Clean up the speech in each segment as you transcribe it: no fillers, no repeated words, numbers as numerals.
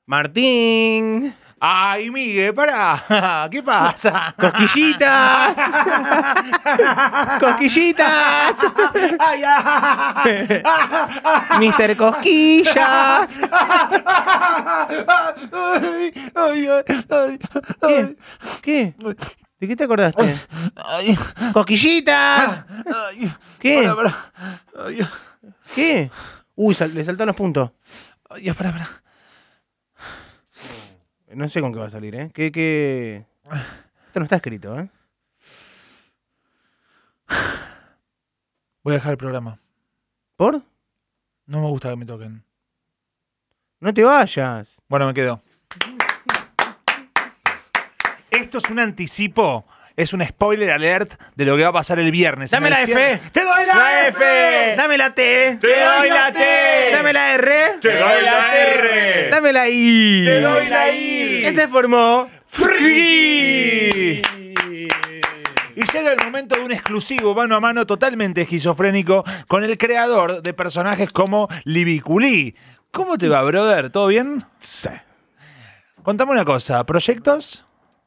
Martín. Ay, Miguel, pará. ¿Qué pasa? Cosquillitas. Cosquillitas. Ay, Mister Cosquillas. ¿Qué? ¿Qué? ¿De qué te acordaste? ay, ¡Cosquillitas! ay. ¿Qué? Pará. Ay, ¿Qué? Uy, le saltaron los puntos. ay, pará. No sé con qué va a salir, ¿eh? ¿Qué? Esto no está escrito, ¿eh? Voy a dejar el programa. ¿Por? No me gusta que me toquen. No te vayas. Bueno, me quedo. Esto es un anticipo, es un spoiler alert de lo que va a pasar el viernes. Dame En el la cierre- F. ¡Te doy la F! Dame la T. ¡Te doy la T! Dame la R. ¡Te doy la R! Dame la I. ¡Te doy la I! ¿Qué se formó? ¡Free! Y llega el momento de un exclusivo mano a mano totalmente esquizofrénico con el creador de personajes como Libiculí. ¿Cómo te va, brother? ¿Todo bien? Sí. Contame una cosa, ¿proyectos?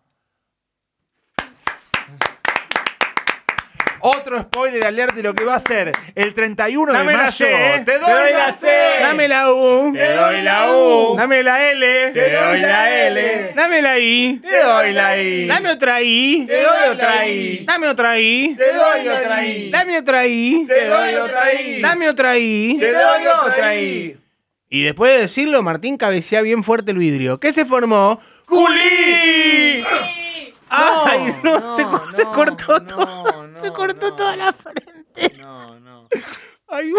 Otro spoiler alert de lo que va a ser el 31 Dame de la mayo. C. ¡Te doy la C! Dame la U. ¡Te doy la U! Dame la L. ¡Te doy la L! Dame la I. ¡Te doy la I! Dame otra I. ¡Te doy otra I! Dame otra I. ¡Te doy otra I! Dame otra I. ¡Te doy otra I! Dame otra I. ¡Te doy otra I! Y después de decirlo, Martín cabecea bien fuerte el vidrio. ¿Qué se formó? ¡Culí! ¡Ay, no! Se cortó todo. Se cortó toda la frente. No. Ay,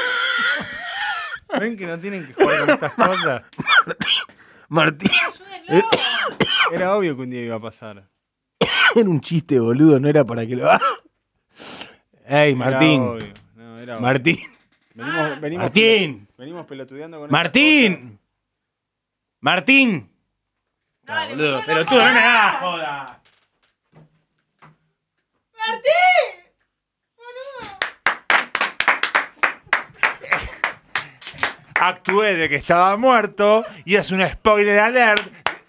¿Ven que no tienen que jugar con estas cosas? Martín. Era obvio que un día iba a pasar. Era un chiste, boludo. No era para que lo haga. ¡Ey, Martín! Era obvio. No, era obvio. Martín. Venimos Martín. Venimos pelotudeando con Martín. Martín. Dale, Boludo, boludo, pero tú no me hagas joda. ¡Martín! Actué de que estaba muerto y es un spoiler alert.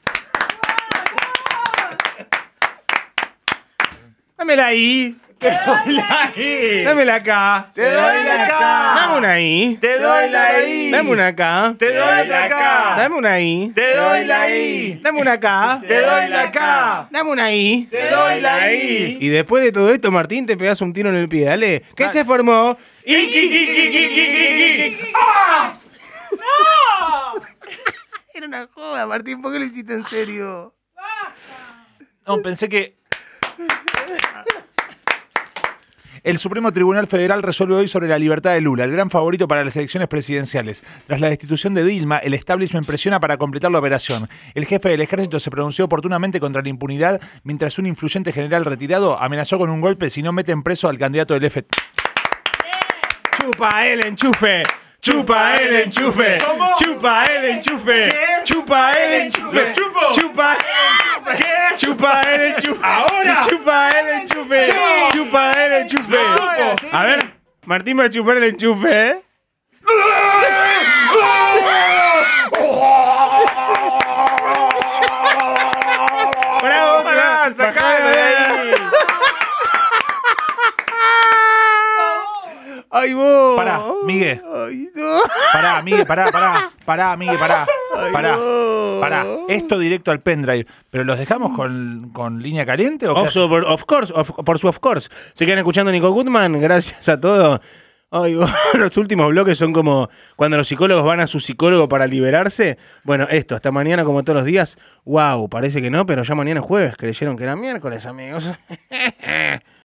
Dame la I. Te doy la I. Dame la K. ¡Te doy la K! Dame una I. ¡Te doy la I! Dame una K. ¡Te doy la K! Dame una I. ¡Te doy la I! Dame una K. ¡Te doy la K! Dame una I. ¡Te doy la I! Y después de todo esto, Martín, te pegas un tiro en el pie. Dale. ¿Qué se formó? Era una joda, Martín. ¿Por qué lo hiciste en serio? No, pensé que... El Supremo Tribunal Federal resuelve hoy sobre la libertad de Lula, el gran favorito para las elecciones presidenciales. Tras la destitución de Dilma, el establishment presiona para completar la operación. El jefe del ejército se pronunció oportunamente contra la impunidad, mientras un influyente general retirado amenazó con un golpe si no meten preso al candidato del FT. ¡Chupa el enchufe! ¡Chupa el enchufe! ¿Cómo? ¡Chupa el enchufe! ¿Qué? ¡Chupa el enchufe! ¡Lo chupo! ¡Chupa! ¿Qué? ¡Chupa el enchufe! ¿Ahora? ¡Chupa el enchufe! Sí. ¡Chupa el enchufe! Lo chupo. A ver, Martín va a chupar el enchufe, ¿eh? ¡Bravo! Pará, sacalo de ahí. ¡Ay, vos! Pará, Miguel. ¡Ay, no! Pará, Miguel, pará, Miguel, pará. no. Pará. Esto directo al pendrive. ¿Pero los dejamos con línea caliente o qué hacemos? Por su of course. Se quedan escuchando Nico Goodman, gracias a todos. Ay, los últimos bloques son como cuando los psicólogos van a su psicólogo para liberarse. Bueno, esto, hasta mañana como todos los días. Wow, parece que no, pero ya mañana es jueves. Creyeron que era miércoles, amigos.